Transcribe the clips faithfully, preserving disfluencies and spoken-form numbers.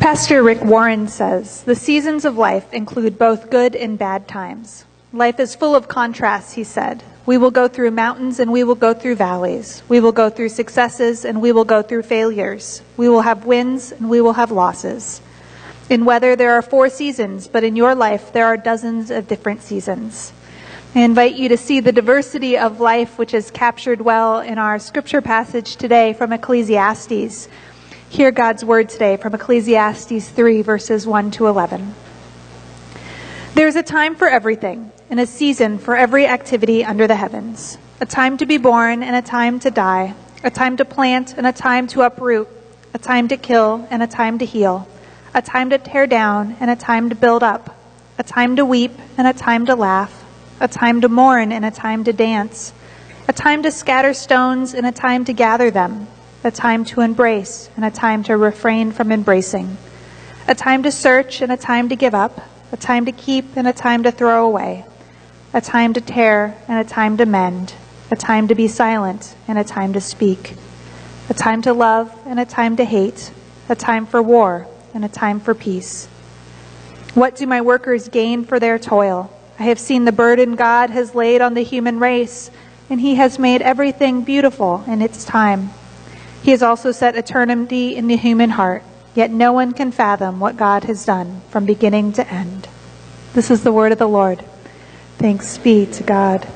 Pastor Rick Warren says, "The seasons of life include both good and bad times. Life is full of contrasts," he said. "We will go through mountains and we will go through valleys. We will go through successes and we will go through failures. We will have wins and we will have losses. In weather, there are four seasons, but in your life, there are dozens of different seasons." I invite you to see the diversity of life, which is captured well in our scripture passage today from Ecclesiastes. Hear God's word today from Ecclesiastes three, verses one to eleven. "There is a time for everything, and a season for every activity under the heavens. A time to be born and a time to die. A time to plant and a time to uproot. A time to kill and a time to heal. A time to tear down and a time to build up. A time to weep and a time to laugh. A time to mourn and a time to dance. A time to scatter stones and a time to gather them. A time to embrace and a time to refrain from embracing. A time to search and a time to give up. A time to keep and a time to throw away. A time to tear and a time to mend. A time to be silent and a time to speak. A time to love and a time to hate. A time for war and a time for peace. What do my workers gain for their toil? I have seen the burden God has laid on the human race, and he has made everything beautiful in its time. He has also set eternity in the human heart, yet no one can fathom what God has done from beginning to end." This is the word of the Lord. Thanks be to God.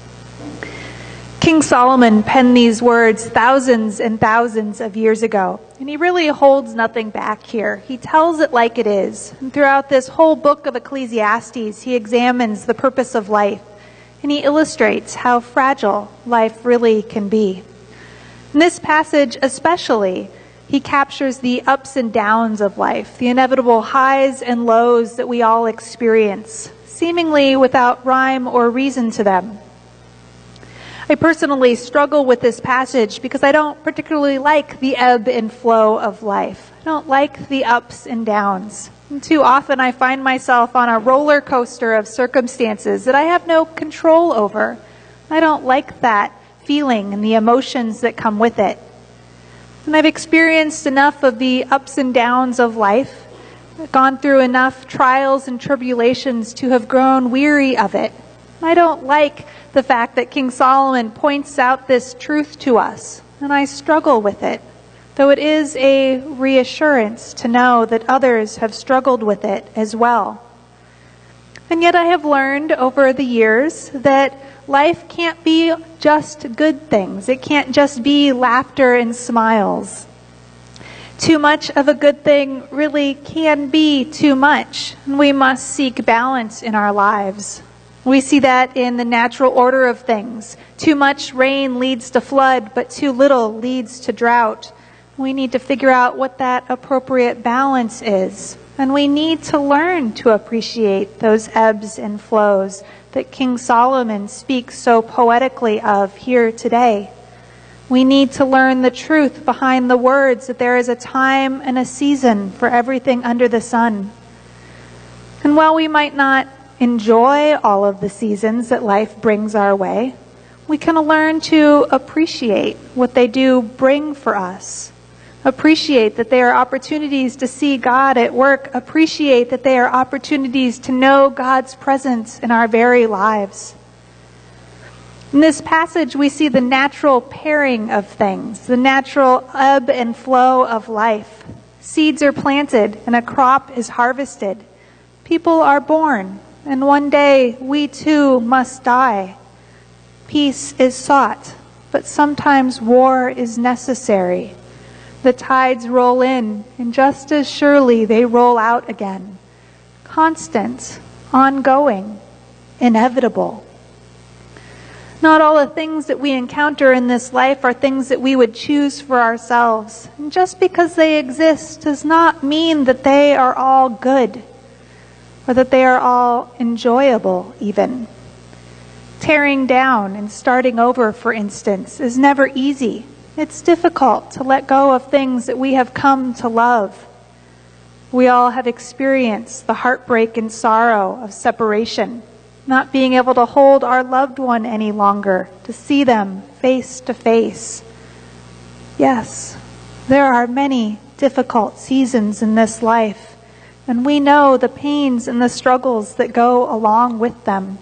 King Solomon penned these words thousands and thousands of years ago, and he really holds nothing back here. He tells it like it is. And throughout this whole book of Ecclesiastes, he examines the purpose of life, and he illustrates how fragile life really can be. In this passage especially, he captures the ups and downs of life, the inevitable highs and lows that we all experience, seemingly without rhyme or reason to them. I personally struggle with this passage because I don't particularly like the ebb and flow of life. I don't like the ups and downs. And too often I find myself on a roller coaster of circumstances that I have no control over. I don't like that feeling and the emotions that come with it. And I've experienced enough of the ups and downs of life, gone through enough trials and tribulations to have grown weary of it. I don't like the fact that King Solomon points out this truth to us, and I struggle with it, though it is a reassurance to know that others have struggled with it as well. And yet I have learned over the years that life can't be just good things. It can't just be laughter and smiles. Too much of a good thing really can be too much, and we must seek balance in our lives. We see that in the natural order of things. Too much rain leads to flood, but too little leads to drought. We need to figure out what that appropriate balance is. And we need to learn to appreciate those ebbs and flows that King Solomon speaks so poetically of here today. We need to learn the truth behind the words that there is a time and a season for everything under the sun. And while we might not enjoy all of the seasons that life brings our way, we can learn to appreciate what they do bring for us. Appreciate that they are opportunities to see God at work. Appreciate that they are opportunities to know God's presence in our very lives. In this passage, we see the natural pairing of things, the natural ebb and flow of life. Seeds are planted and a crop is harvested. People are born, and one day we too must die. Peace is sought, but sometimes war is necessary. The tides roll in, and just as surely they roll out again. Constant, ongoing, inevitable. Not all the things that we encounter in this life are things that we would choose for ourselves. And just because they exist does not mean that they are all good, or that they are all enjoyable even. Tearing down and starting over, for instance, is never easy. It's difficult to let go of things that we have come to love. We all have experienced the heartbreak and sorrow of separation, not being able to hold our loved one any longer, to see them face to face. Yes, there are many difficult seasons in this life, and we know the pains and the struggles that go along with them.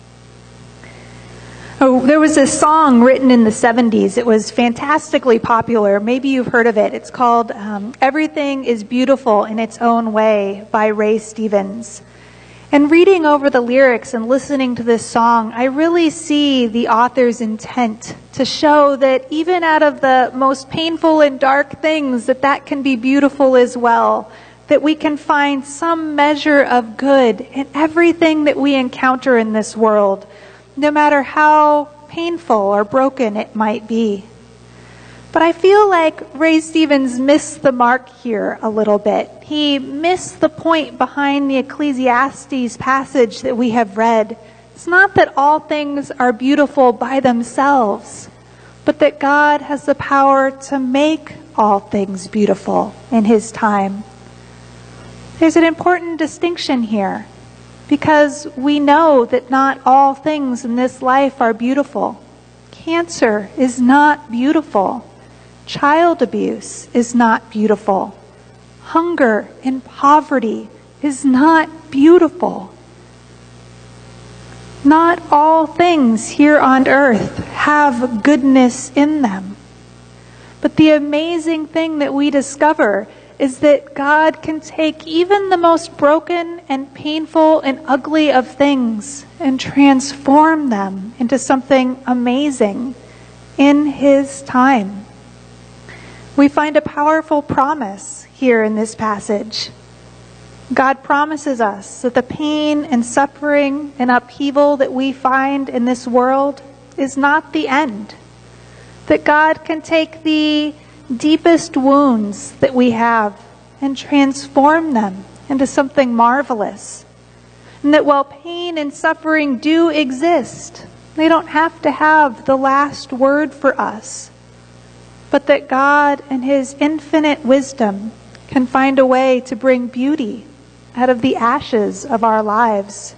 Oh, there was a song written in the seventies. It was fantastically popular. Maybe you've heard of it. It's called um, Everything is Beautiful in Its Own Way by Ray Stevens. And reading over the lyrics and listening to this song, I really see the author's intent to show that even out of the most painful and dark things, that that can be beautiful as well. That we can find some measure of good in everything that we encounter in this world, no matter how painful or broken it might be. But I feel like Ray Stevens missed the mark here a little bit. He missed the point behind the Ecclesiastes passage that we have read. It's not that all things are beautiful by themselves, but that God has the power to make all things beautiful in His time. There's an important distinction here, because we know that not all things in this life are beautiful. Cancer is not beautiful. Child abuse is not beautiful. Hunger and poverty is not beautiful. Not all things here on earth have goodness in them. But the amazing thing that we discover is that God can take even the most broken and painful and ugly of things and transform them into something amazing in His time. We find a powerful promise here in this passage. God promises us that the pain and suffering and upheaval that we find in this world is not the end. That God can take the deepest wounds that we have and transform them into something marvelous. And that while pain and suffering do exist, they don't have to have the last word for us. But that God in His infinite wisdom can find a way to bring beauty out of the ashes of our lives.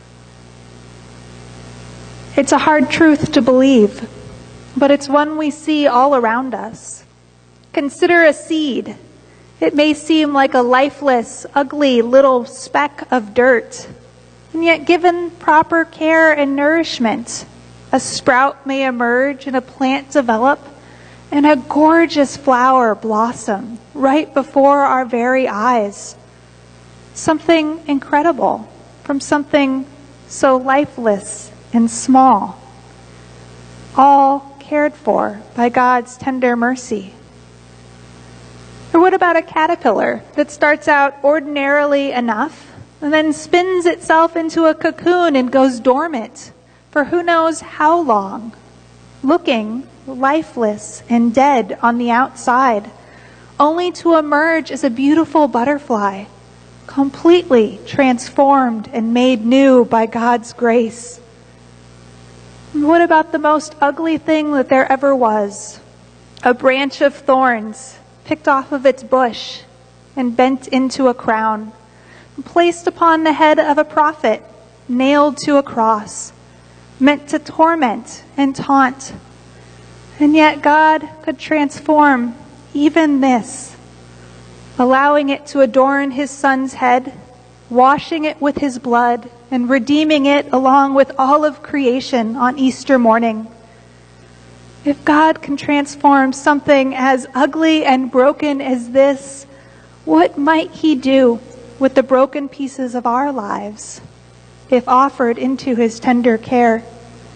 It's a hard truth to believe, but it's one we see all around us. Consider a seed. It may seem like a lifeless, ugly little speck of dirt, and yet given proper care and nourishment, a sprout may emerge and a plant develop, and a gorgeous flower blossom right before our very eyes. Something incredible from something so lifeless and small, all cared for by God's tender mercy. Or what about a caterpillar that starts out ordinarily enough and then spins itself into a cocoon and goes dormant for who knows how long, looking lifeless and dead on the outside, only to emerge as a beautiful butterfly, completely transformed and made new by God's grace? And what about the most ugly thing that there ever was? A branch of thorns picked off of its bush and bent into a crown, placed upon the head of a prophet, nailed to a cross, meant to torment and taunt. And yet God could transform even this, allowing it to adorn His Son's head, washing it with His blood, and redeeming it along with all of creation on Easter morning. If God can transform something as ugly and broken as this, what might He do with the broken pieces of our lives if offered into His tender care?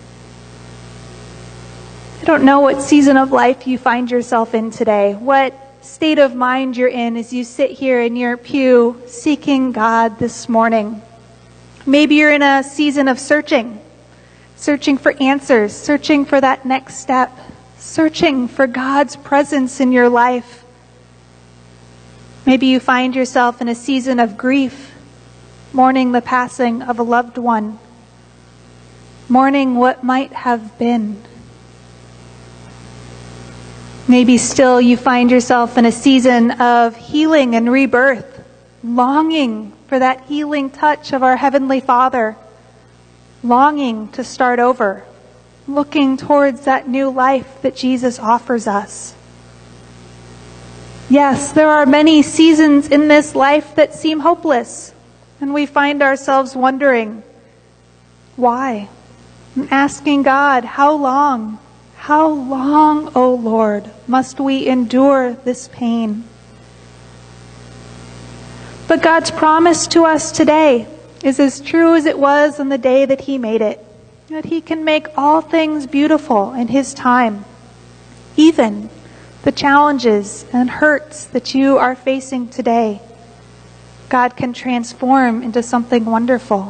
I don't know what season of life you find yourself in today, what state of mind you're in as you sit here in your pew seeking God this morning. Maybe you're in a season of searching, searching for answers, searching for that next step, searching for God's presence in your life. Maybe you find yourself in a season of grief, mourning the passing of a loved one, mourning what might have been. Maybe still you find yourself in a season of healing and rebirth, longing for that healing touch of our Heavenly Father, longing to start over, looking towards that new life that Jesus offers us. Yes, there are many seasons in this life that seem hopeless, and we find ourselves wondering, why? And asking God, how long? How long, O Lord, must we endure this pain? But God's promise to us today is as true as it was on the day that He made it, that He can make all things beautiful in His time, even the challenges and hurts that you are facing today. God can transform into something wonderful.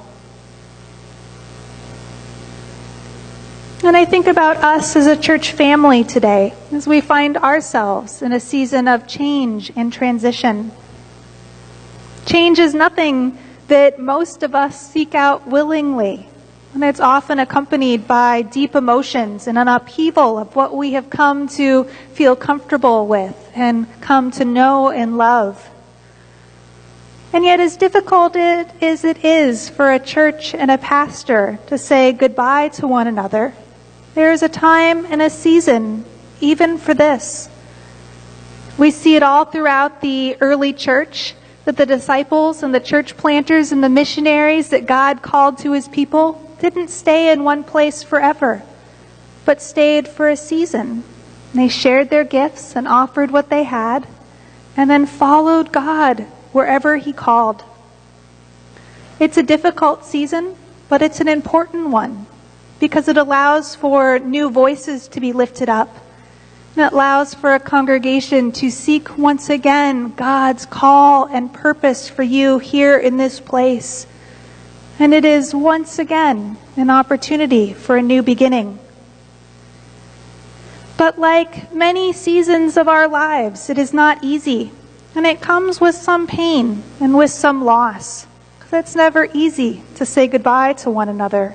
And I think about us as a church family today, as we find ourselves in a season of change and transition. Change is nothing that most of us seek out willingly, and it's often accompanied by deep emotions and an upheaval of what we have come to feel comfortable with and come to know and love. And yet, as difficult it as it is for a church and a pastor to say goodbye to one another, there is a time and a season even for this. We see it all throughout the early church, that the disciples and the church planters and the missionaries that God called to His people didn't stay in one place forever, but stayed for a season. They shared their gifts and offered what they had, and then followed God wherever He called. It's a difficult season, but it's an important one, because it allows for new voices to be lifted up. And it allows for a congregation to seek once again God's call and purpose for you here in this place. And it is once again an opportunity for a new beginning. But like many seasons of our lives, it is not easy. And it comes with some pain and with some loss. Because it's never easy to say goodbye to one another.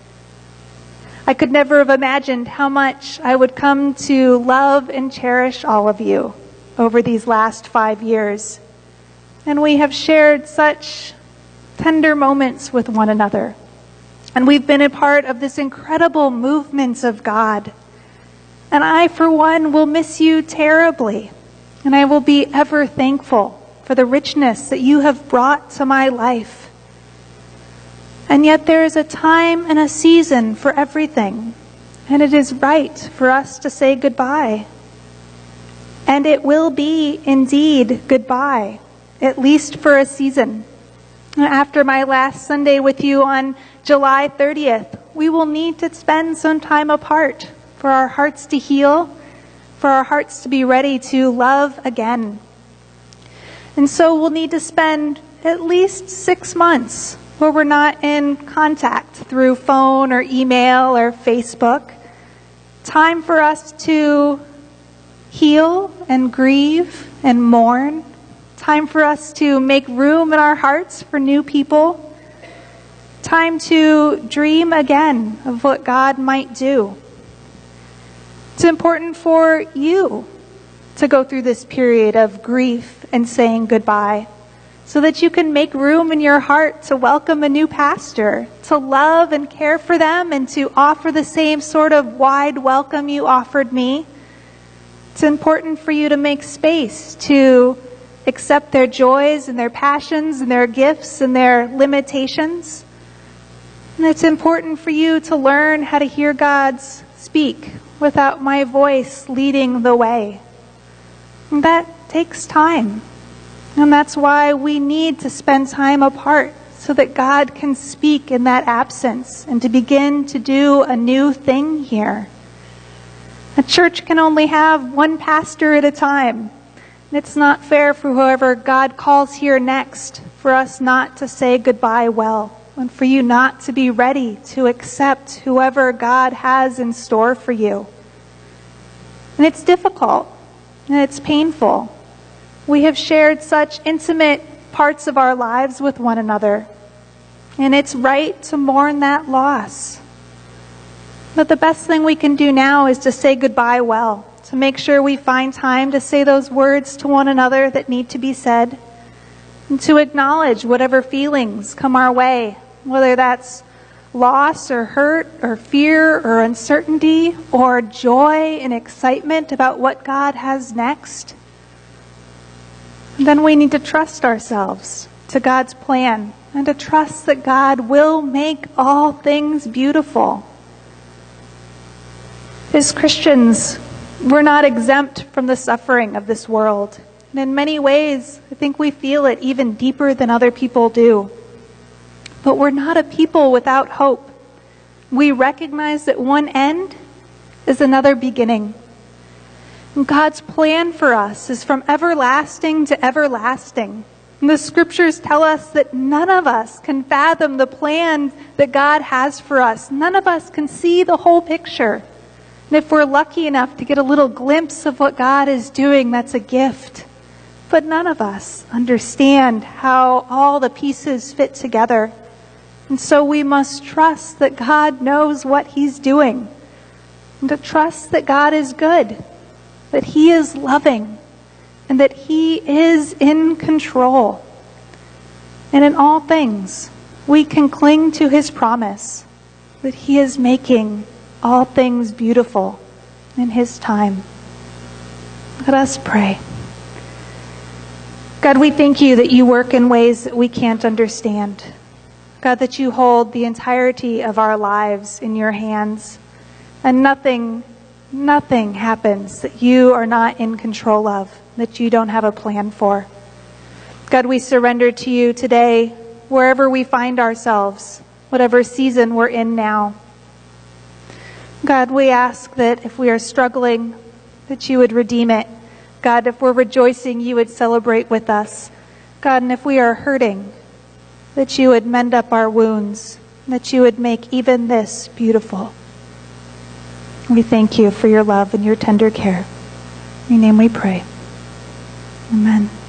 I could never have imagined how much I would come to love and cherish all of you over these last five years. And we have shared such tender moments with one another. And we've been a part of this incredible movement of God. And I, for one, will miss you terribly. And I will be ever thankful for the richness that you have brought to my life. And yet there is a time and a season for everything. And it is right for us to say goodbye. And it will be indeed goodbye, at least for a season. After my last Sunday with you on July thirtieth, we will need to spend some time apart for our hearts to heal, for our hearts to be ready to love again. And so we'll need to spend at least six months where we're not in contact through phone or email or Facebook. Time for us to heal and grieve and mourn. Time for us to make room in our hearts for new people. Time to dream again of what God might do. It's important for you to go through this period of grief and saying goodbye, so that you can make room in your heart to welcome a new pastor, to love and care for them, and to offer the same sort of wide welcome you offered me. It's important for you to make space to accept their joys and their passions and their gifts and their limitations. And it's important for you to learn how to hear God speak without my voice leading the way. And that takes time. And that's why we need to spend time apart, so that God can speak in that absence and to begin to do a new thing here. A church can only have one pastor at a time. It's not fair for whoever God calls here next for us not to say goodbye well, and for you not to be ready to accept whoever God has in store for you. And it's difficult, and it's painful. We have shared such intimate parts of our lives with one another, and it's right to mourn that loss. But the best thing we can do now is to say goodbye well, to make sure we find time to say those words to one another that need to be said, and to acknowledge whatever feelings come our way, whether that's loss or hurt or fear or uncertainty or joy and excitement about what God has next. then we need to trust ourselves to God's plan and to trust that God will make all things beautiful. As Christians, we're not exempt from the suffering of this world. And in many ways, I think we feel it even deeper than other people do. But we're not a people without hope. We recognize that one end is another beginning. And God's plan for us is from everlasting to everlasting. And the scriptures tell us that none of us can fathom the plan that God has for us. None of us can see the whole picture. And if we're lucky enough to get a little glimpse of what God is doing, that's a gift. But none of us understand how all the pieces fit together. And so we must trust that God knows what He's doing. And to trust that God is good, that He is loving, and that He is in control. And in all things, we can cling to His promise that He is making all things beautiful in His time. Let us pray. God, we thank You that You work in ways that we can't understand. God, that You hold the entirety of our lives in Your hands, and nothing, nothing happens that You are not in control of, that You don't have a plan for. God, we surrender to You today, wherever we find ourselves, whatever season we're in now. God, we ask that if we are struggling, that You would redeem it. God, if we're rejoicing, You would celebrate with us. God, and if we are hurting, that You would mend up our wounds, that You would make even this beautiful. We thank You for Your love and Your tender care. In Your name we pray. Amen.